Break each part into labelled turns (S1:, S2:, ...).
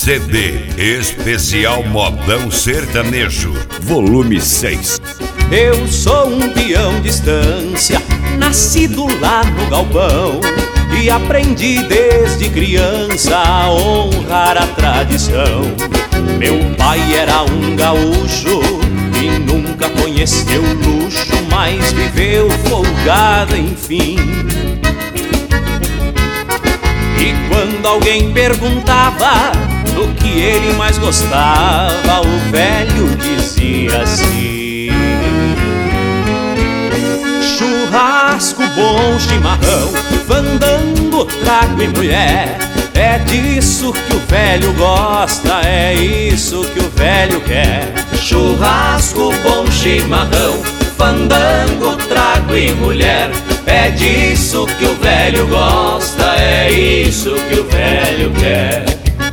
S1: CD Especial Modão Sertanejo, volume 6.
S2: Eu sou um peão de estância, nascido lá no galpão, e aprendi desde criança a honrar a tradição. Meu pai era um gaúcho e nunca conheceu luxo, mas viveu folgado enfim. E quando alguém perguntava do que ele mais gostava, o velho dizia assim: churrasco, bom chimarrão, fandango, trago e mulher. É disso que o velho gosta, é isso que o velho quer.
S3: Churrasco, bom chimarrão, fandango, trago e mulher. É disso que o velho gosta, é isso que o velho quer.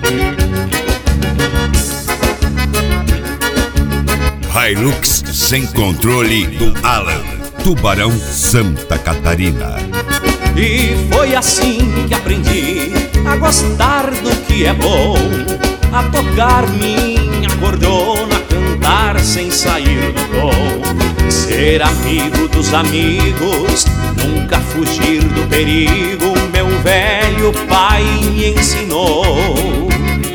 S1: Hilux sem controle do Alan, Tubarão, Santa Catarina.
S2: E foi assim que aprendi a gostar do que é bom, a tocar minha cordona, cantar sem sair do tom, ser amigo dos amigos, nunca fugir do perigo. Meu velho pai me ensinou,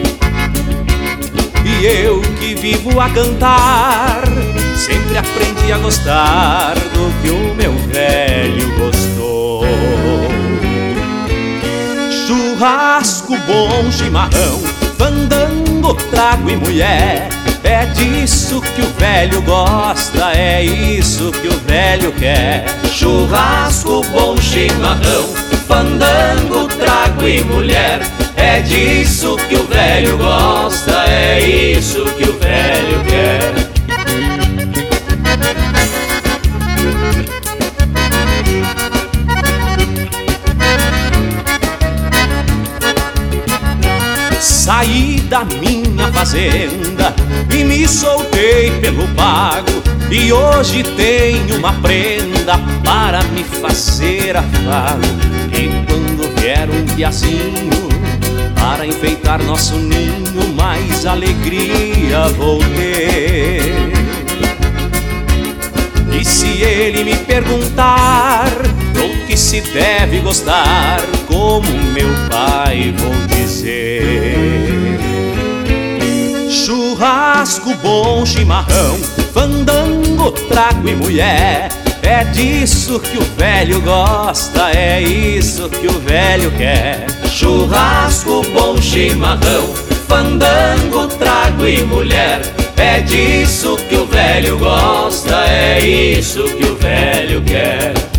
S2: e eu que vivo a cantar, sempre aprendi a gostar do que o meu velho gostou. Churrasco, bom chimarrão, fandango, trago e mulher. É disso que o velho gosta, é isso que o velho quer.
S3: Churrasco, bom chimarrão, fandango, trago e mulher. É disso que o velho gosta, é isso que o velho quer.
S2: Saí da minha fazenda e me soltei pelo pago, e hoje tenho uma prenda para me fazer afago. E quando vier um piazinho para enfeitar nosso ninho, mais alegria vou ter. E se ele me perguntar o que se deve gostar, como meu pai vou dizer: churrasco, bom chimarrão, fandango, trago e mulher. É disso que o velho gosta, é isso que o velho quer.
S3: Churrasco, bom chimarrão, fandango, trago e mulher. É disso que o velho gosta, é isso que o velho quer.